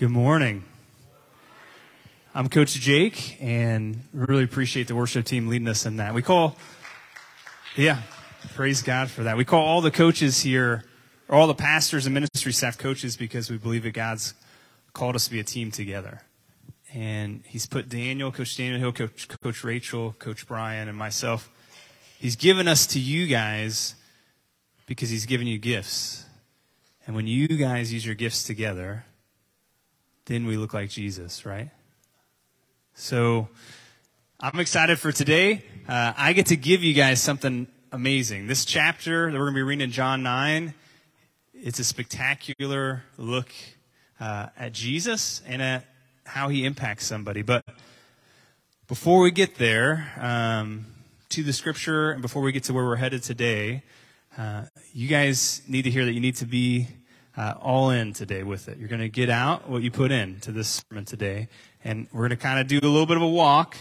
Good morning. I'm Coach Jake, and really appreciate the worship team leading us in that. Praise God for that. We call all the coaches here, or all the pastors and ministry staff coaches, because we believe that God's called us to be a team together. And He's put Coach Daniel Hill, Coach Rachel, Coach Brian, and myself. He's given us to you guys because He's given you gifts. And when you guys use your gifts together, then we look like Jesus, right? So I'm excited for today. I get to give you guys something amazing. This chapter that we're going to be reading in John 9, it's a spectacular look at Jesus and at how He impacts somebody. But before we get there to the scripture, and before we get to where we're headed today, you guys need to hear that you need to be all in today with it. You're going to get out what you put in to this sermon today. And we're going to kind of do a little bit of a walk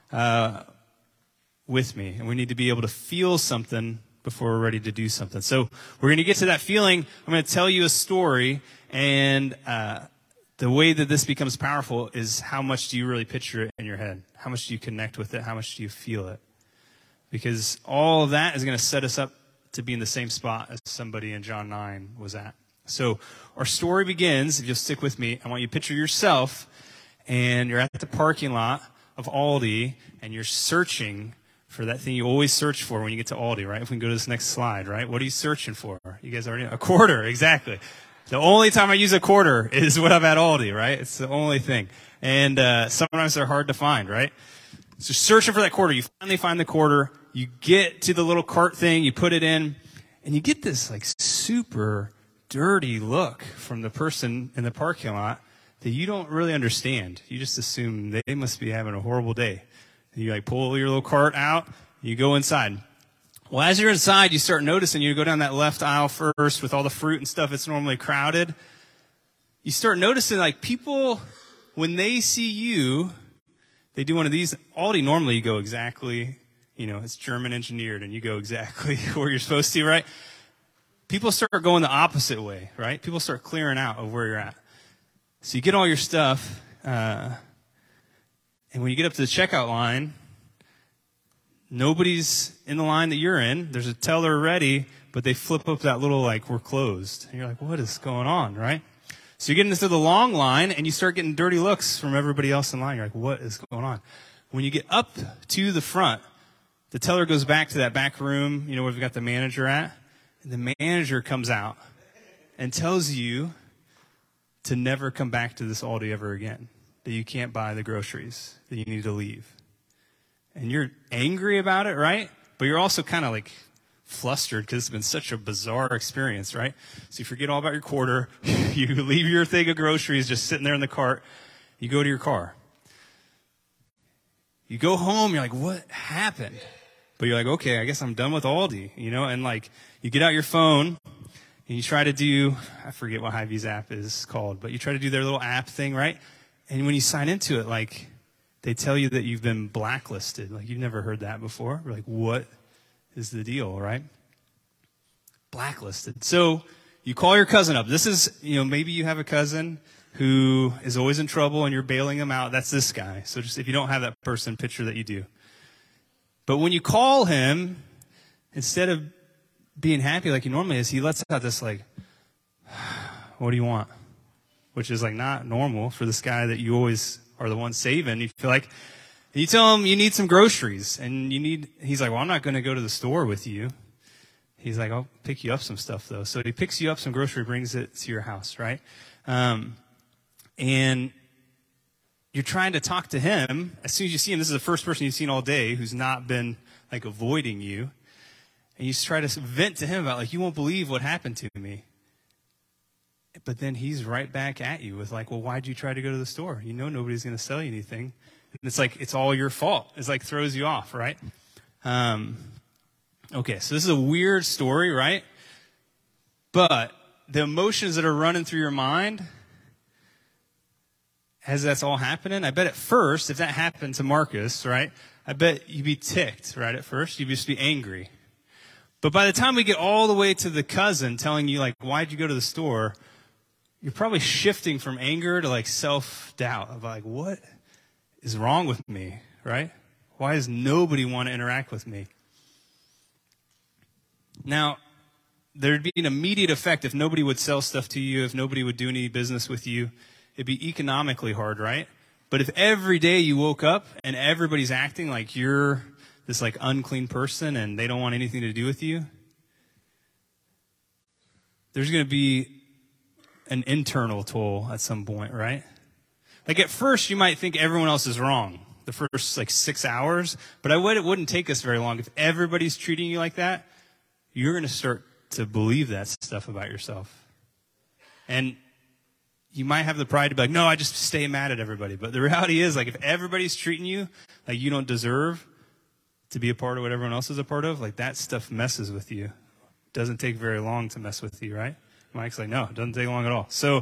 with me. And we need to be able to feel something before we're ready to do something. So we're going to get to that feeling. I'm going to tell you a story. And the way that this becomes powerful is how much do you really picture it in your head? How much do you connect with it? How much do you feel it? Because all of that is going to set us up to be in the same spot as somebody in John 9 was at. So our story begins, if you'll stick with me, I want you to picture yourself, and you're at the parking lot of Aldi, and you're searching for that thing you always search for when you get to Aldi, right? If we can go to this next slide, right? What are you searching for? You guys already know. A quarter, exactly. The only time I use a quarter is when I'm at Aldi, right? It's the only thing. And sometimes they're hard to find, right? So searching for that quarter. You finally find the quarter. You get to the little cart thing. You put it in. And you get this like super dirty look from the person in the parking lot that you don't really understand. You just assume they must be having a horrible day. And you like pull your little cart out, you go inside. Well, as you're inside, you start noticing, you go down that left aisle first with all the fruit and stuff that's normally crowded. You start noticing like people, when they see you, they do one of these. Aldi, normally you go exactly, it's German engineered and you go exactly where you're supposed to, right? People start going the opposite way, right? People start clearing out of where you're at. So you get all your stuff, and when you get up to the checkout line, nobody's in the line that you're in. There's a teller ready, but they flip up that little, we're closed. And you're like, what is going on, right? So you get into the long line, and you start getting dirty looks from everybody else in line. You're like, what is going on? When you get up to the front, the teller goes back to that back room, where we've got the manager at. The manager comes out and tells you to never come back to this Aldi ever again, that you can't buy the groceries, that you need to leave. And you're angry about it, right? But you're also kind of flustered because it's been such a bizarre experience, right? So you forget all about your quarter. You leave your thing of groceries just sitting there in the cart. You go to your car. You go home, you're like, what happened? But you're like, okay, I guess I'm done with Aldi, and you get out your phone and you try to do, I forget what Hy-Vee's app is called, but you try to do their little app thing, right? And when you sign into it, they tell you that you've been blacklisted. You've never heard that before. We're like, what is the deal, right? Blacklisted. So you call your cousin up. This is, maybe you have a cousin who is always in trouble and you're bailing him out. That's this guy. So just if you don't have that person, picture that you do. But when you call him, instead of being happy like he normally is, he lets out this what do you want? Which is not normal for this guy that you always are the one saving. You feel like, and you tell him you need some groceries and he's like, well, I'm not going to go to the store with you. He's like, I'll pick you up some stuff though. So he picks you up some grocery, brings it to your house, right? And you're trying to talk to him. As soon as you see him, this is the first person you've seen all day who's not been avoiding you. And you try to vent to him about you won't believe what happened to me. But then he's right back at you with well, why'd you try to go to the store? Nobody's going to sell you anything. And it's it's all your fault. It's throws you off, right? Okay, so this is a weird story, right? But the emotions that are running through your mind as that's all happening, I bet at first, if that happened to Marcus, right, I bet you'd be ticked, right, at first. You'd just be angry. But by the time we get all the way to the cousin telling you, why'd you go to the store, you're probably shifting from anger to like self-doubt of like, what is wrong with me, right? Why does nobody want to interact with me? Now, there'd be an immediate effect if nobody would sell stuff to you, if nobody would do any business with you. It'd be economically hard, right? But if every day you woke up and everybody's acting like you're this like unclean person and they don't want anything to do with you, there's going to be an internal toll at some point, right? Like at first you might think everyone else is wrong the first like 6 hours, but it wouldn't take us very long. If everybody's treating you like that, you're going to start to believe that stuff about yourself. And you might have the pride to be like, no, I just stay mad at everybody. But the reality is, like, if everybody's treating you like you don't deserve to be a part of what everyone else is a part of, like that stuff messes with you. It doesn't take very long to mess with you, right? Mike's like, no, it doesn't take long at all. So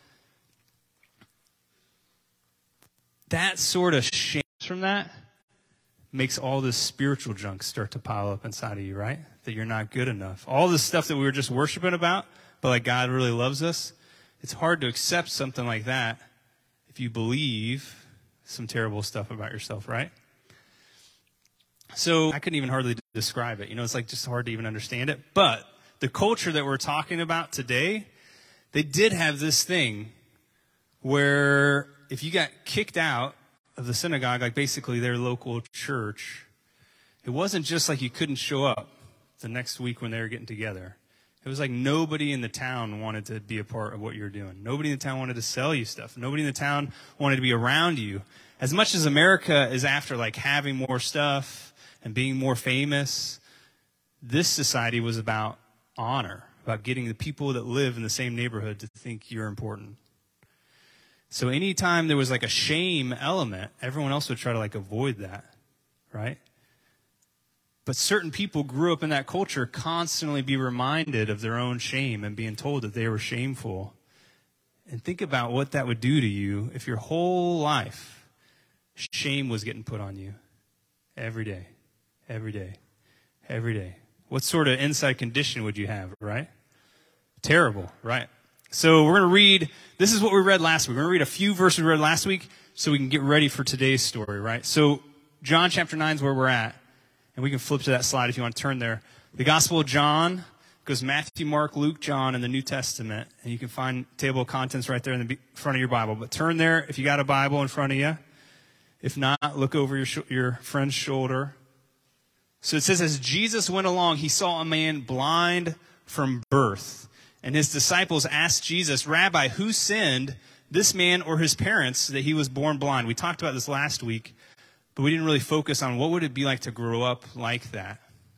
that sort of shame from that makes all this spiritual junk start to pile up inside of you, right? That you're not good enough. All this stuff that we were just worshiping about, but like God really loves us, it's hard to accept something like that if you believe some terrible stuff about yourself, right? So I couldn't even hardly describe it. You know, it's like just hard to even understand it. But the culture that we're talking about today, they did have this thing where if you got kicked out of the synagogue, like basically their local church, it wasn't just like you couldn't show up the next week when they were getting together. It was like nobody in the town wanted to be a part of what you were doing. Nobody in the town wanted to sell you stuff. Nobody in the town wanted to be around you. As much as America is after like having more stuff and being more famous, this society was about honor, about getting the people that live in the same neighborhood to think you're important. So anytime there was like a shame element, everyone else would try to like avoid that, right? But certain people grew up in that culture constantly be reminded of their own shame and being told that they were shameful. And think about what that would do to you if your whole life shame was getting put on you every day, every day, every day. What sort of inside condition would you have, right? Terrible, right? So we're going to read, this is what we read last week. We're going to read a few verses we read last week so we can get ready for today's story, right? So John chapter 9 is where we're at. And we can flip to that slide if you want to turn there. The Gospel of John goes Matthew, Mark, Luke, John in the New Testament. And you can find table of contents right there in the front of your Bible. But turn there if you got a Bible in front of you. If not, look over your friend's shoulder. So it says, as Jesus went along, he saw a man blind from birth. And his disciples asked Jesus, Rabbi, who sinned, this man or his parents, that he was born blind? We talked about this last week. But we didn't really focus on what would it be like to grow up like that.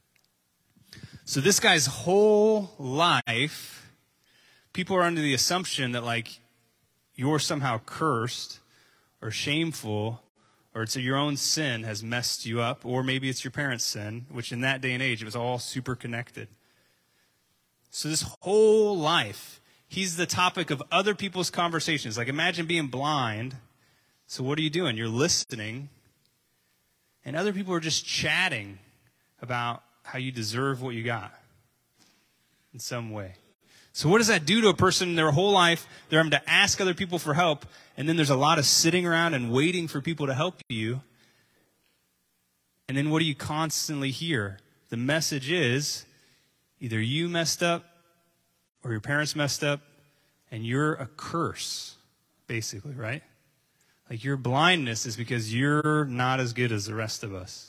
So this guy's whole life, people are under the assumption that like you're somehow cursed or shameful, or it's your own sin has messed you up, or maybe it's your parents' sin, which in that day and age, it was all super connected. So this whole life, he's the topic of other people's conversations. Like imagine being blind. So what are you doing? You're listening. And other people are just chatting about how you deserve what you got in some way. So what does that do to a person their whole life? They're having to ask other people for help, and then there's a lot of sitting around and waiting for people to help you. And then what do you constantly hear? The message is either you messed up or your parents messed up, and you're a curse, basically, right? Like your blindness is because you're not as good as the rest of us.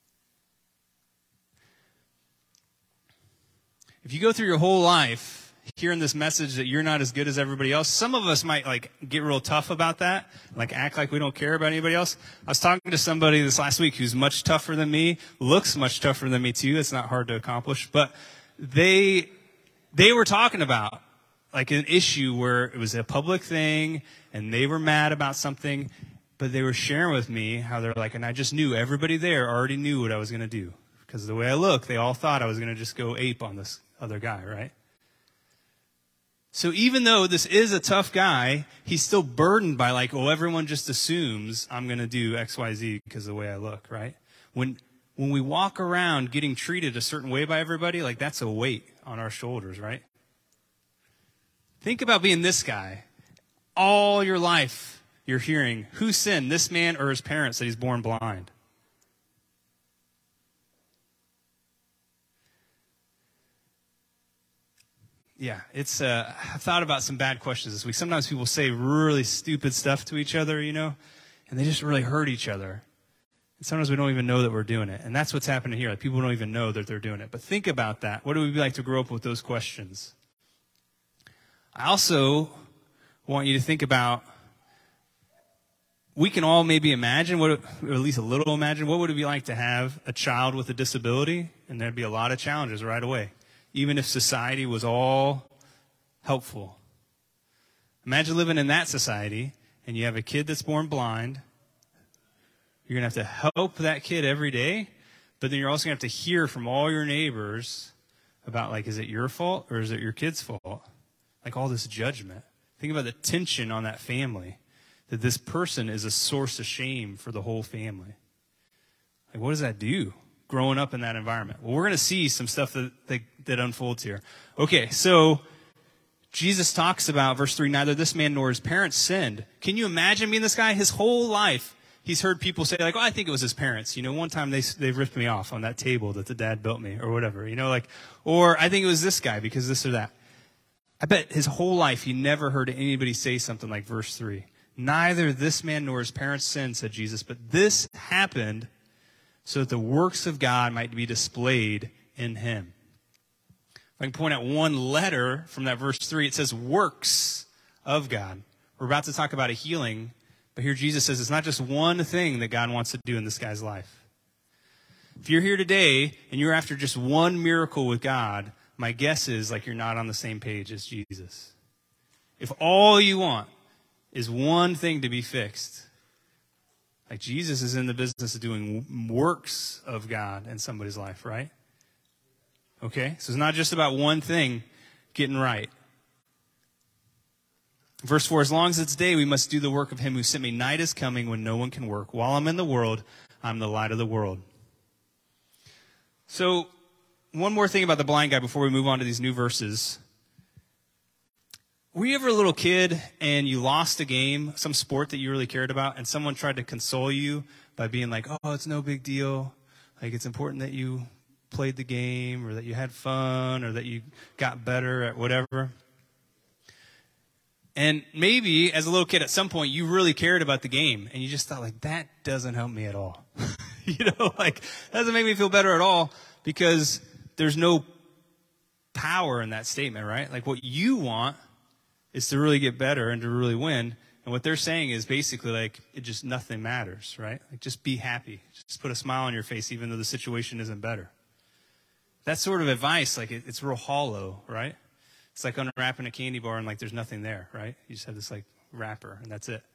If you go through your whole life hearing this message that you're not as good as everybody else, some of us might like get real tough about that, like act like we don't care about anybody else. I was talking to somebody this last week who's much tougher than me, looks much tougher than me too. It's not hard to accomplish, but they were talking about like an issue where it was a public thing and they were mad about something, but they were sharing with me how they're like, and I just knew everybody there already knew what I was going to do. Because the way I look, they all thought I was going to just go ape on this other guy, right? So even though this is a tough guy, he's still burdened by like, oh, everyone just assumes I'm going to do X, Y, Z because of the way I look, right? When we walk around getting treated a certain way by everybody, like that's a weight on our shoulders, right? Think about being this guy. All your life, you're hearing, who sinned, this man or his parents, that he's born blind? Yeah, I've thought about some bad questions this week. Sometimes people say really stupid stuff to each other, and they just really hurt each other. And sometimes we don't even know that we're doing it. And that's what's happening here. Like, people don't even know that they're doing it. But think about that. What do we like to grow up with those questions? I also want you to think about, we can all maybe imagine, or at least a little imagine, what would it be like to have a child with a disability? And there'd be a lot of challenges right away, even if society was all helpful. Imagine living in that society, and you have a kid that's born blind. You're going to have to help that kid every day, but then you're also going to have to hear from all your neighbors about, like, is it your fault or is it your kid's fault? Like, all this judgment. Think about the tension on that family, that this person is a source of shame for the whole family. Like, what does that do, growing up in that environment? Well, we're going to see some stuff that unfolds here. Okay, so Jesus talks about, verse 3, neither this man nor his parents sinned. Can you imagine being this guy? His whole life, he's heard people say, like, oh, I think it was his parents. One time they ripped me off on that table that the dad built me, or whatever. Or I think it was this guy because this or that. I bet his whole life he never heard anybody say something like verse 3. Neither this man nor his parents sinned, said Jesus, but this happened so that the works of God might be displayed in him. If I can point out one letter from that verse 3, it says works of God. We're about to talk about a healing, but here Jesus says it's not just one thing that God wants to do in this guy's life. If you're here today and you're after just one miracle with God, my guess is, like, you're not on the same page as Jesus. If all you want is one thing to be fixed, like, Jesus is in the business of doing works of God in somebody's life, right? Okay? So it's not just about one thing getting right. Verse 4, as long as it's day, we must do the work of him who sent me. Night is coming when no one can work. While I'm in the world, I'm the light of the world. So, one more thing about the blind guy before we move on to these new verses. Were you ever a little kid and you lost a game, some sport that you really cared about, and someone tried to console you by being like, oh, it's no big deal. Like, it's important that you played the game, or that you had fun, or that you got better at whatever. And maybe as a little kid at some point you really cared about the game, and you just thought, like, that doesn't help me at all. Like, that doesn't make me feel better at all, because there's no power in that statement, right? Like, what you want is to really get better and to really win. And what they're saying is basically, like, it just, nothing matters, right? Like, just be happy. Just put a smile on your face even though the situation isn't better. That sort of advice, like, it's real hollow, right? It's like unwrapping a candy bar and, like, there's nothing there, right? You just have this, like, wrapper and that's it.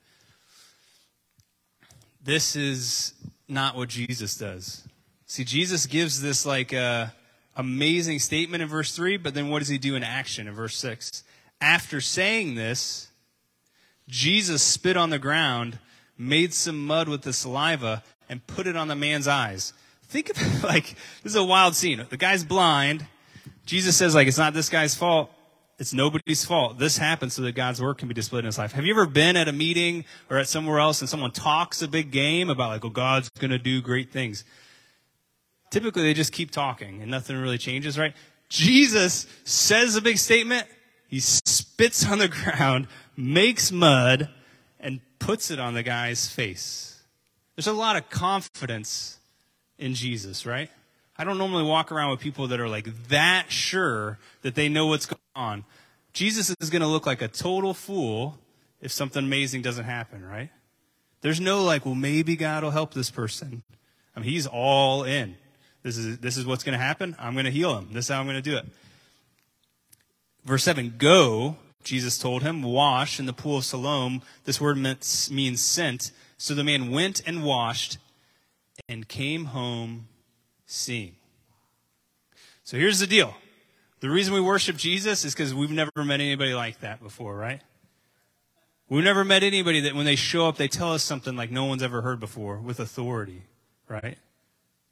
This is not what Jesus does. See, Jesus gives this, like, amazing statement in verse 3, but then what does he do in action in verse 6? After saying this, Jesus spit on the ground, made some mud with the saliva, and put it on the man's eyes. Think of it like, this is a wild scene. The guy's blind. Jesus says, like, it's not this guy's fault. It's nobody's fault. This happened so that God's work can be displayed in his life. Have you ever been at a meeting or at somewhere else and someone talks a big game about, like, oh, God's going to do great things? Typically, they just keep talking and nothing really changes, right? Jesus says a big statement. He spits on the ground, makes mud, and puts it on the guy's face. There's a lot of confidence in Jesus, right? I don't normally walk around with people that are, like, that sure that they know what's going on. Jesus is going to look like a total fool if something amazing doesn't happen, right? There's no, like, well, maybe God will help this person. I mean, he's all in. This is what's going to happen. I'm going to heal him. This is how I'm going to do it. Verse 7, go, Jesus told him, wash in the pool of Siloam. This word means sent. So the man went and washed and came home seeing. So here's the deal. The reason we worship Jesus is because we've never met anybody like that before, right? We've never met anybody that when they show up, they tell us something like no one's ever heard before with authority, right?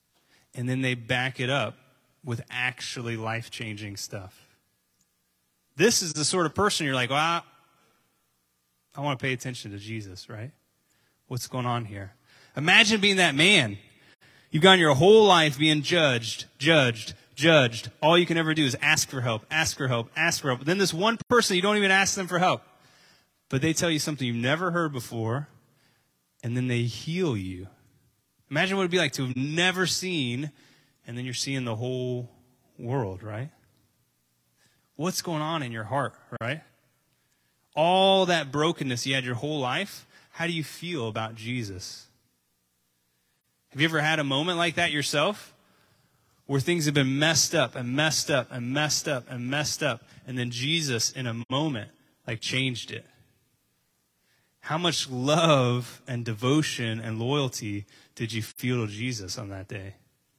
And then they back it up with actually life-changing stuff. This is the sort of person you're like, well, I want to pay attention to Jesus, right? What's going on here? Imagine being that man. You've gone your whole life being judged. All you can ever do is ask for help. But then this one person, you don't even ask them for help. But they tell you something you've never heard before, and then they heal you. Imagine what it'd be like to have never seen, and then you're seeing the whole world, right? What's going on in your heart, right? All that brokenness you had your whole life, how do you feel about Jesus? Have you ever had a moment like that yourself? Where things have been messed up, and then Jesus, in a moment, changed it. How much love and devotion and loyalty did you feel to Jesus on that day?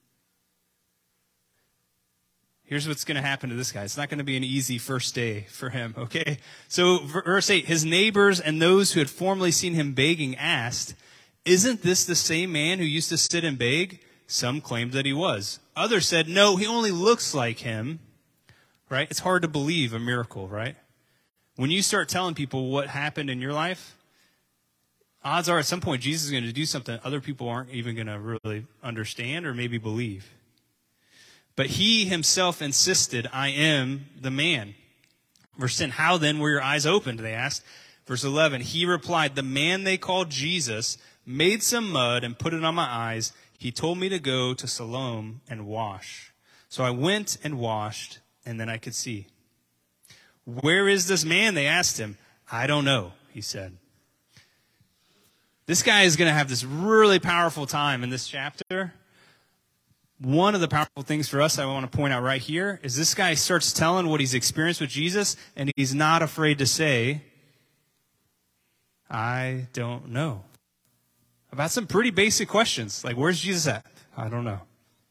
Here's what's going to happen to this guy. It's not going to be an easy first day for him, okay? So, verse 8, his neighbors and those who had formerly seen him begging asked, "Isn't this the same man who used to sit and beg?" Some claimed that he was. Others said, "No, he only looks like him." Right? It's hard to believe a miracle, right? When you start telling people what happened in your life, odds are at some point Jesus is going to do something other people aren't even going to really understand or maybe believe. But he himself insisted, "I am the man." Verse 10, "How then were your eyes opened?" they asked. Verse 11, he replied, "The man they called Jesus made some mud and put it on my eyes. He told me to go to Siloam and wash. So I went and washed, and then I could see." "Where is this man?" they asked him. "I don't know," he said. This guy is going to have this really powerful time in this chapter. One of the powerful things for us I want to point out right here is this guy starts telling what he's experienced with Jesus, and he's not afraid to say, "I don't know." About some pretty basic questions, like, where's Jesus at? I don't know.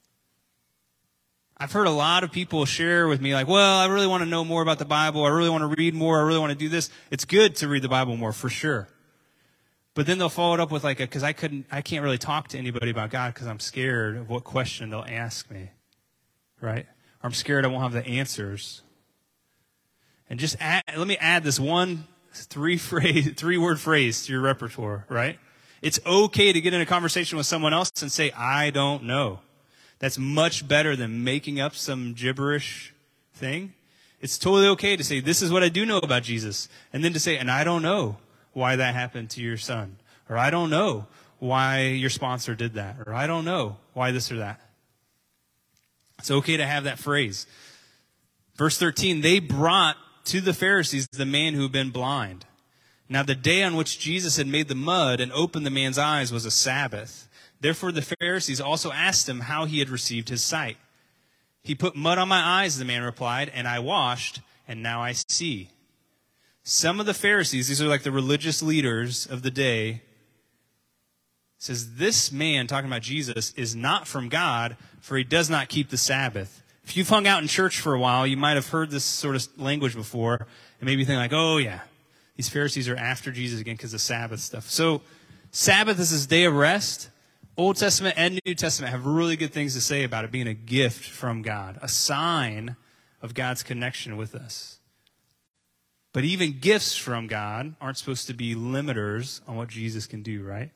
I've heard a lot of people share with me, like, well, I really want to know more about the Bible. I really want to read more. I really want to do this. It's good to read the Bible more, for sure. But then they'll follow it up with because I can't really talk to anybody about God because I'm scared of what question they'll ask me, right? Or I'm scared I won't have the answers. And let me add this one three-word phrase to your repertoire, right? It's okay to get in a conversation with someone else and say, "I don't know." That's much better than making up some gibberish thing. It's totally okay to say, "This is what I do know about Jesus." And then to say, "And I don't know why that happened to your son." Or "I don't know why your sponsor did that." Or "I don't know why this or that." It's okay to have that phrase. Verse 13, they brought to the Pharisees the man who had been blind. Now the day on which Jesus had made the mud and opened the man's eyes was a Sabbath. Therefore the Pharisees also asked him how he had received his sight. "He put mud on my eyes," the man replied, "and I washed, and now I see." Some of the Pharisees, these are like the religious leaders of the day, says, "This man," talking about Jesus, "is not from God, for he does not keep the Sabbath." If you've hung out in church for a while, you might have heard this sort of language before, and maybe think like, "Oh yeah, these Pharisees are after Jesus again because of Sabbath stuff." So Sabbath is this day of rest. Old Testament and New Testament have really good things to say about it being a gift from God, a sign of God's connection with us. But even gifts from God aren't supposed to be limiters on what Jesus can do, right?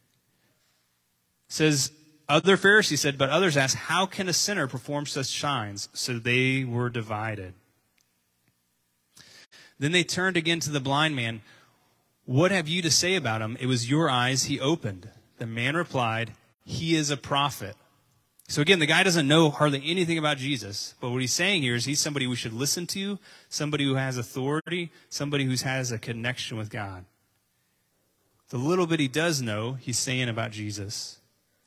It says, other Pharisees said, but others asked, "How can a sinner perform such signs?" So they were divided. Then they turned again to the blind man. "What have you to say about him? It was your eyes he opened." The man replied, "He is a prophet." So again, the guy doesn't know hardly anything about Jesus, but what he's saying here is he's somebody we should listen to, somebody who has authority, somebody who has a connection with God. The little bit he does know, he's saying about Jesus.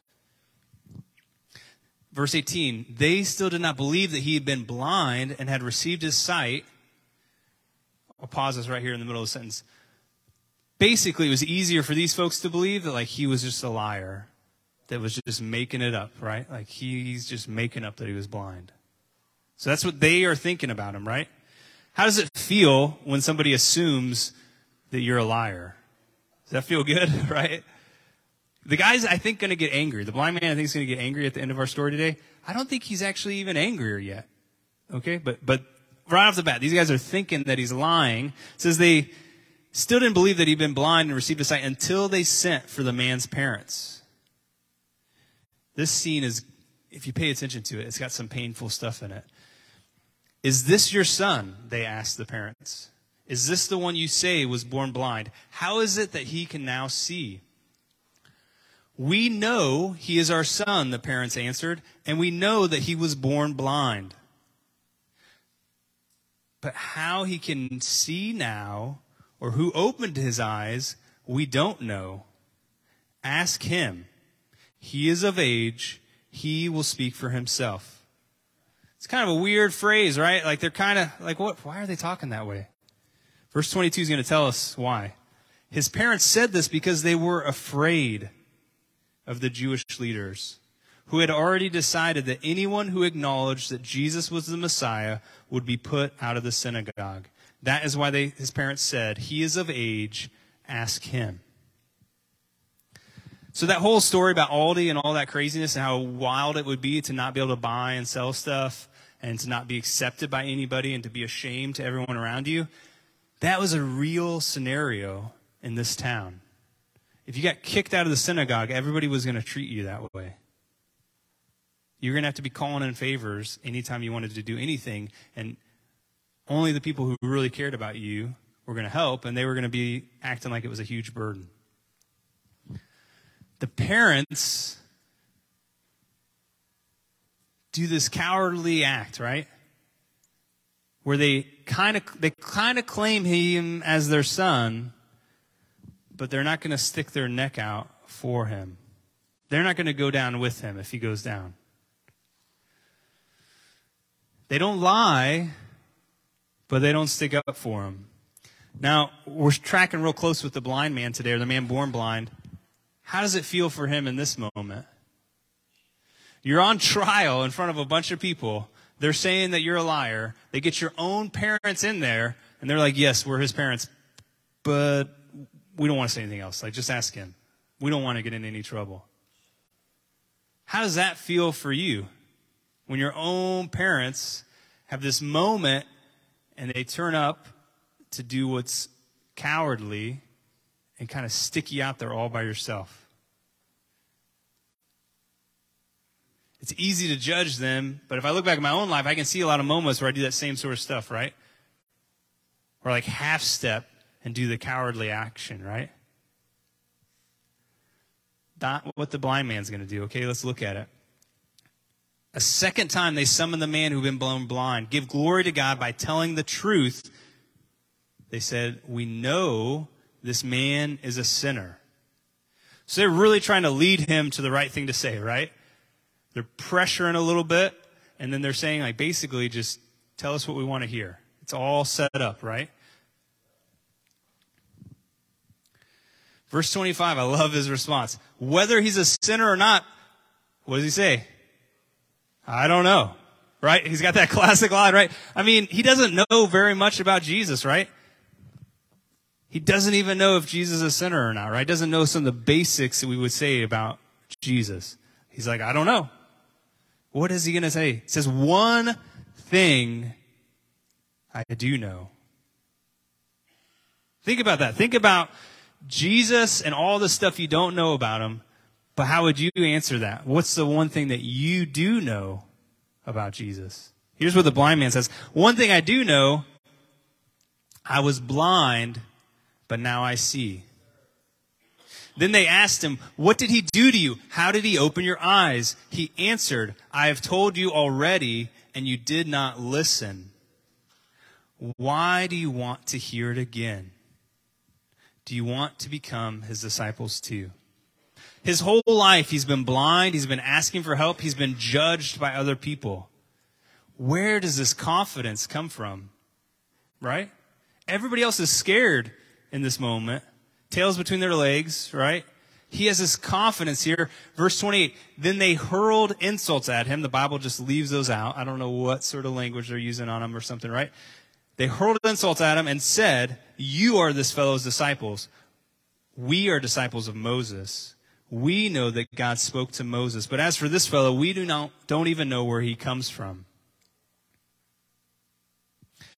Verse 18, they still did not believe that he had been blind and had received his sight. I'll pause this right here in the middle of the sentence. Basically, it was easier for these folks to believe that he was just a liar, that was just making it up, right? He's just making up that he was blind. So that's what they are thinking about him, right? How does it feel when somebody assumes that you're a liar? Does that feel good, right? The guy's, I think, going to get angry. The blind man, I think, is going to get angry at the end of our story today. I don't think he's actually even angrier yet. Okay? But right off the bat, these guys are thinking that he's lying. It says they still didn't believe that he'd been blind and received a sight until they sent for the man's parents. This scene is, if you pay attention to it, it's got some painful stuff in it. Is this your son? They asked the parents. Is this the one you say was born blind? How is it that he can now see? We know he is our son, the parents answered, and we know that he was born blind. But how he can see now, or who opened his eyes, we don't know. Ask him. He is of age. He will speak for himself. It's kind of a weird phrase, right? Like they're kind of like, what? Why are they talking that way? Verse 22 is going to tell us why. His parents said this because they were afraid of the Jewish leaders, who had already decided that anyone who acknowledged that Jesus was the Messiah would be put out of the synagogue. That is why his parents said, he is of age, ask him. So that whole story about Aldi and all that craziness and how wild it would be to not be able to buy and sell stuff and to not be accepted by anybody and to be ashamed to everyone around you, that was a real scenario in this town. If you got kicked out of the synagogue, everybody was going to treat you that way. You're going to have to be calling in favors anytime you wanted to do anything, and only the people who really cared about you were going to help, and they were going to be acting like it was a huge burden. The parents do this cowardly act, right? Where they kind of claim him as their son, but they're not going to stick their neck out for him. They're not going to go down with him if he goes down. They don't lie, but they don't stick up for him. Now, we're tracking real close with the blind man today, or the man born blind. How does it feel for him in this moment? You're on trial in front of a bunch of people. They're saying that you're a liar. They get your own parents in there, and they're like, yes, we're his parents, but we don't want to say anything else. Like, just ask him. We don't want to get in any trouble. How does that feel for you when your own parents have this moment and they turn up to do what's cowardly and kind of stick you out there all by yourself? It's easy to judge them, but if I look back at my own life, I can see a lot of moments where I do that same sort of stuff, right? Or like half step and do the cowardly action, right? Not what the blind man's going to do. Okay, let's look at it. A second time they summoned the man who'd been blown blind. Give glory to God by telling the truth. They said, we know this man is a sinner. So they're really trying to lead him to the right thing to say, right? They're pressuring a little bit, and then they're saying, like, basically just tell us what we want to hear. It's all set up, right? Verse 25, I love his response. Whether he's a sinner or not, what does he say? I don't know, right? He's got that classic line, right? I mean, he doesn't know very much about Jesus, right? He doesn't even know if Jesus is a sinner or not, right? Doesn't know some of the basics that we would say about Jesus. He's like, I don't know. What is he going to say? He says, one thing I do know. Think about that. Think about Jesus and all the stuff you don't know about him, but how would you answer that? What's the one thing that you do know about Jesus? Here's what the blind man says. One thing I do know, I was blind, but now I see. Then they asked him, what did he do to you? How did he open your eyes? He answered, I have told you already, and you did not listen. Why do you want to hear it again? Do you want to become his disciples too? His whole life, he's been blind. He's been asking for help. He's been judged by other people. Where does this confidence come from? Right? Everybody else is scared in this moment. Tails between their legs, right? He has this confidence here. Verse 28, then they hurled insults at him. The Bible just leaves those out. I don't know what sort of language they're using on him or something, right? They hurled insults at him and said, you are this fellow's disciples. We are disciples of Moses. We know that God spoke to Moses. But as for this fellow, we don't even know where he comes from.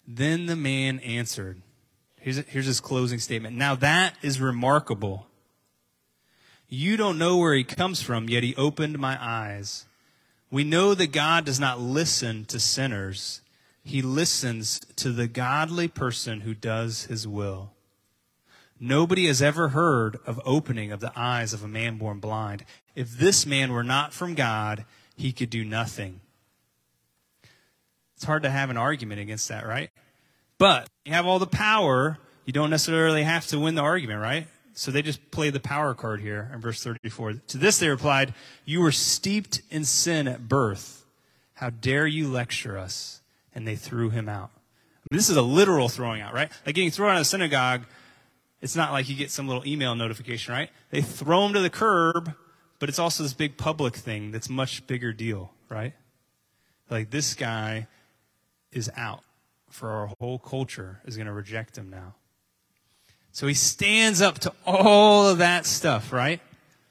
Then the man answered. Here's his closing statement. Now that is remarkable. You don't know where he comes from, yet he opened my eyes. We know that God does not listen to sinners. He listens to the godly person who does his will. Nobody has ever heard of opening of the eyes of a man born blind. If this man were not from God, he could do nothing. It's hard to have an argument against that, right? But you have all the power. You don't necessarily have to win the argument, right? So they just play the power card here in verse 34. To this they replied, you were steeped in sin at birth. How dare you lecture us? And they threw him out. This is a literal throwing out, right? Like getting thrown out of the synagogue, it's not like you get some little email notification, right? They throw him to the curb, but it's also this big public thing that's much bigger deal, right? Like this guy is out, for our whole culture is going to reject him now. So he stands up to all of that stuff, right?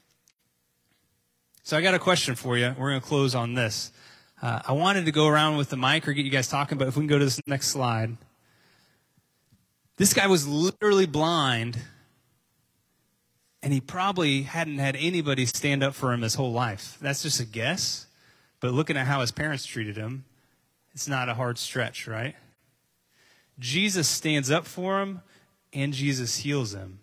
So I got a question for you. We're going to close on this. I wanted to go around with the mic or get you guys talking, but if we can go to this next slide. This guy was literally blind, and he probably hadn't had anybody stand up for him his whole life. That's just a guess, but looking at how his parents treated him, it's not a hard stretch, right? Jesus stands up for him, and Jesus heals him.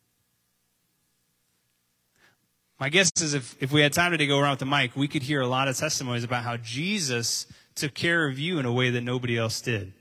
My guess is if we had time to go around with the mic, we could hear a lot of testimonies about how Jesus took care of you in a way that nobody else did.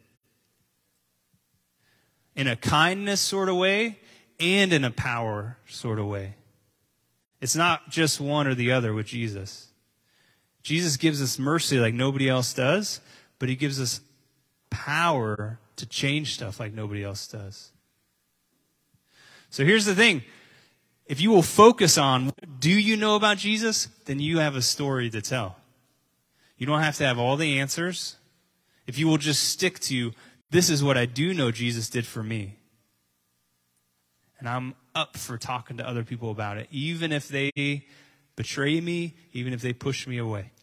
In a kindness sort of way and in a power sort of way. It's not just one or the other with Jesus. Jesus gives us mercy like nobody else does, but he gives us power to change stuff like nobody else does. So here's the thing. If you will focus on what do you know about Jesus, then you have a story to tell. You don't have to have all the answers. If you will just stick to, this is what I do know Jesus did for me. And I'm up for talking to other people about it, even if they betray me, even if they push me away.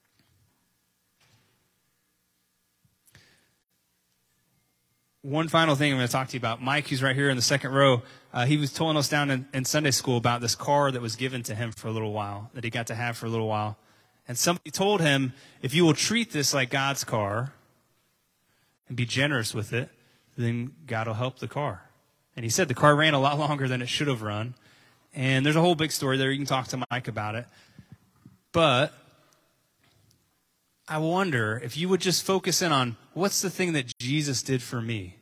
One final thing I'm going to talk to you about. Mike, who's right here in the second row, he was telling us down in Sunday school about this car that was given to him for a little while, that he got to have for a little while. And somebody told him, if you will treat this like God's car and be generous with it, then God will help the car. And he said the car ran a lot longer than it should have run. And there's a whole big story there. You can talk to Mike about it. But I wonder if you would just focus in on what's the thing that Jesus did for me.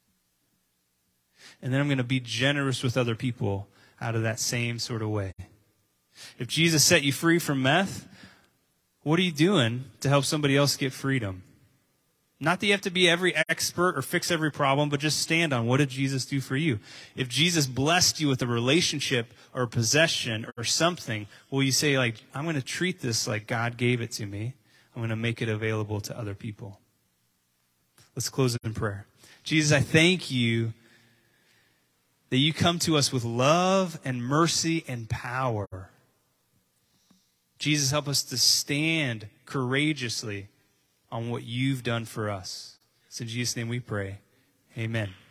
And then I'm going to be generous with other people out of that same sort of way. If Jesus set you free from meth, what are you doing to help somebody else get freedom? Not that you have to be every expert or fix every problem, but just stand on what did Jesus do for you. If Jesus blessed you with a relationship or a possession or something, will you say, like, I'm going to treat this like God gave it to me. I'm going to make it available to other people. Let's close in prayer. Jesus, I thank you that you come to us with love and mercy and power. Jesus, help us to stand courageously on what you've done for us. It's in Jesus' name we pray. Amen.